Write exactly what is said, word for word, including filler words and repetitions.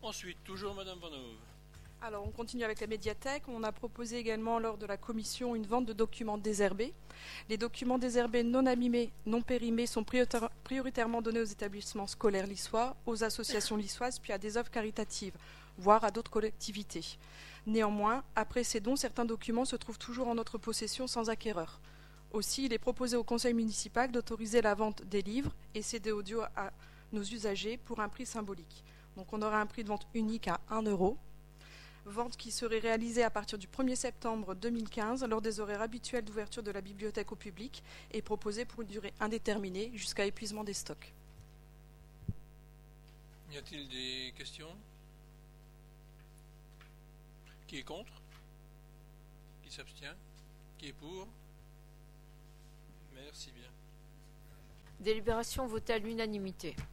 Ensuite, toujours Madame Van Hove. Alors, on continue avec la médiathèque. On a proposé également lors de la commission une vente de documents désherbés. Les documents désherbés non abîmés, non périmés sont prioritaire- prioritairement donnés aux établissements scolaires lissois, aux associations lissoises, puis à des œuvres caritatives, voire à d'autres collectivités. Néanmoins, après ces dons, certains documents se trouvent toujours en notre possession sans acquéreur. Aussi, il est proposé au conseil municipal d'autoriser la vente des livres et C D audio à nos usagers pour un prix symbolique. Donc on aura un prix de vente unique à un euro. Vente qui serait réalisée à partir du premier septembre deux mille quinze lors des horaires habituels d'ouverture de la bibliothèque au public et proposée pour une durée indéterminée jusqu'à épuisement des stocks. Y a-t-il des questions? Qui est contre? Qui s'abstient? Qui est pour? Merci bien. Délibération votée à l'unanimité.